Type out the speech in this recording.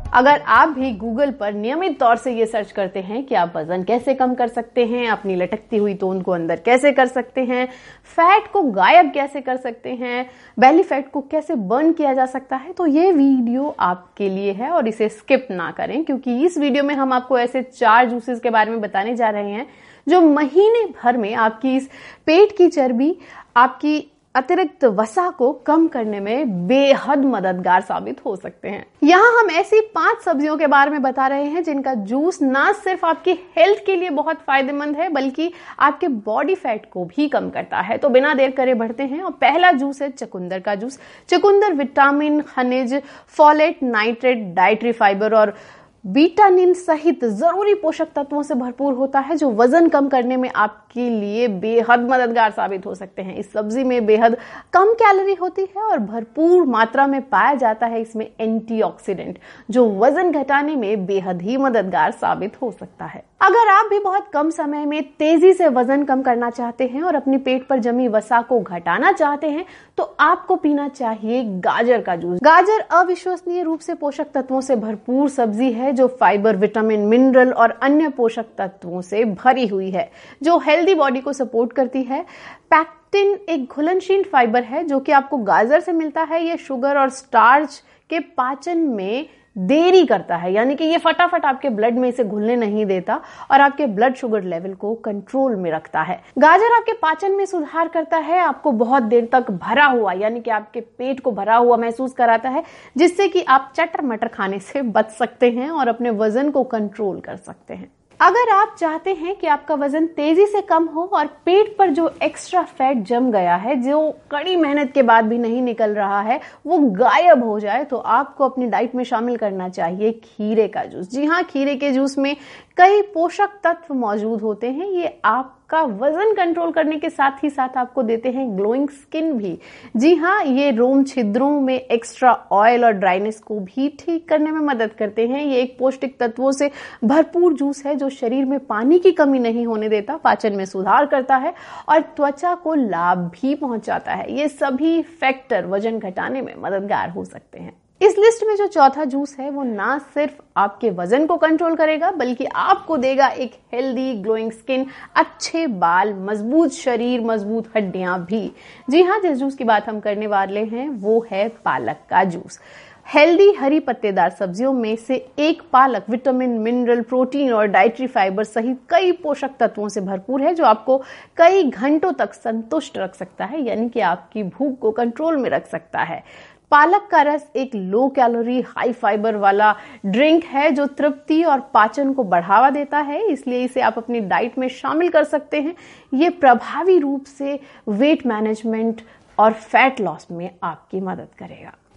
अगर आप भी गूगल पर नियमित तौर से ये सर्च करते हैं कि आप वजन कैसे कम कर सकते हैं, अपनी लटकती हुई तोंद को अंदर कैसे कर सकते हैं, फैट को गायब कैसे कर सकते हैं, बेली फैट को कैसे बर्न किया जा सकता है, तो ये वीडियो आपके लिए है और इसे स्किप ना करें, क्योंकि इस वीडियो में हम आपको ऐसे 4 जूसेस के बारे में बताने जा रहे हैं जो महीने भर में आपकी इस पेट की चर्बी, आपकी अतिरिक्त वसा को कम करने में बेहद मददगार साबित हो सकते हैं। यहाँ हम ऐसी 5 सब्जियों के बारे में बता रहे हैं जिनका जूस ना सिर्फ आपकी हेल्थ के लिए बहुत फायदेमंद है बल्कि आपके बॉडी फैट को भी कम करता है। तो बिना देर करे बढ़ते हैं और पहला जूस है चुकंदर का जूस। चुकंदर विटामिन, खनिज, फोलेट, नाइट्रेट, डाइटरी फाइबर और विटामिन सहित जरूरी पोषक तत्वों से भरपूर होता है जो वजन कम करने में आपके लिए बेहद मददगार साबित हो सकते हैं। इस सब्जी में बेहद कम कैलोरी होती है और भरपूर मात्रा में पाया जाता है इसमें एंटीऑक्सीडेंट जो वजन घटाने में बेहद ही मददगार साबित हो सकता है। अगर आप भी बहुत कम समय में तेजी से वजन कम करना चाहते हैं और अपने पेट पर जमी वसा को घटाना चाहते हैं तो आपको पीना चाहिए गाजर का जूस। गाजर अविश्वसनीय रूप से पोषक तत्वों से भरपूर सब्जी है जो फाइबर, विटामिन, मिनरल और अन्य पोषक तत्वों से भरी हुई है जो हेल्दी बॉडी को सपोर्ट करती है। पैक्टिन एक घुलनशील फाइबर है जो कि आपको गाजर से मिलता है। ये शुगर और स्टार्च के पाचन में देरी करता है, यानी कि ये फटाफट आपके ब्लड में इसे घुलने नहीं देता और आपके ब्लड शुगर लेवल को कंट्रोल में रखता है। गाजर आपके पाचन में सुधार करता है, आपको बहुत देर तक भरा हुआ यानी कि आपके पेट को भरा हुआ महसूस कराता है जिससे कि आप चटर मटर खाने से बच सकते हैं और अपने वजन को कंट्रोल कर सकते हैं। अगर आप चाहते हैं कि आपका वजन तेजी से कम हो और पेट पर जो एक्स्ट्रा फैट जम गया है, जो कड़ी मेहनत के बाद भी नहीं निकल रहा है, वो गायब हो जाए, तो आपको अपनी डाइट में शामिल करना चाहिए खीरे का जूस। जी हाँ, खीरे के जूस में कई पोषक तत्व मौजूद होते हैं। ये आपका वजन कंट्रोल करने के साथ ही साथ आपको देते हैं ग्लोइंग स्किन भी। जी हाँ, ये रोम छिद्रों में एक्स्ट्रा ऑयल और ड्राइनेस को भी ठीक करने में मदद करते हैं। ये एक पौष्टिक तत्वों से भरपूर जूस है जो शरीर में पानी की कमी नहीं होने देता, पाचन में सुधार करता है और त्वचा को लाभ भी पहुंचाता है। ये सभी फैक्टर वजन घटाने में मददगार हो सकते हैं। इस लिस्ट में जो चौथा जूस है वो ना सिर्फ आपके वजन को कंट्रोल करेगा बल्कि आपको देगा एक हेल्दी ग्लोइंग स्किन, अच्छे बाल, मजबूत शरीर, मजबूत हड्डियां भी। जी हाँ, जिस जूस की बात हम करने वाले हैं वो है पालक का जूस। हेल्दी हरी पत्तेदार सब्जियों में से एक पालक विटामिन, मिनरल, प्रोटीन और डाइटरी फाइबर सहित कई पोषक तत्वों से भरपूर है जो आपको कई घंटों तक संतुष्ट रख सकता है, यानी कि आपकी भूख को कंट्रोल में रख सकता है। पालक का रस एक लो कैलोरी, हाई फाइबर वाला ड्रिंक है जो तृप्ति और पाचन को बढ़ावा देता है, इसलिए इसे आप अपनी डाइट में शामिल कर सकते हैं। ये प्रभावी रूप से वेट मैनेजमेंट और फैट लॉस में आपकी मदद करेगा।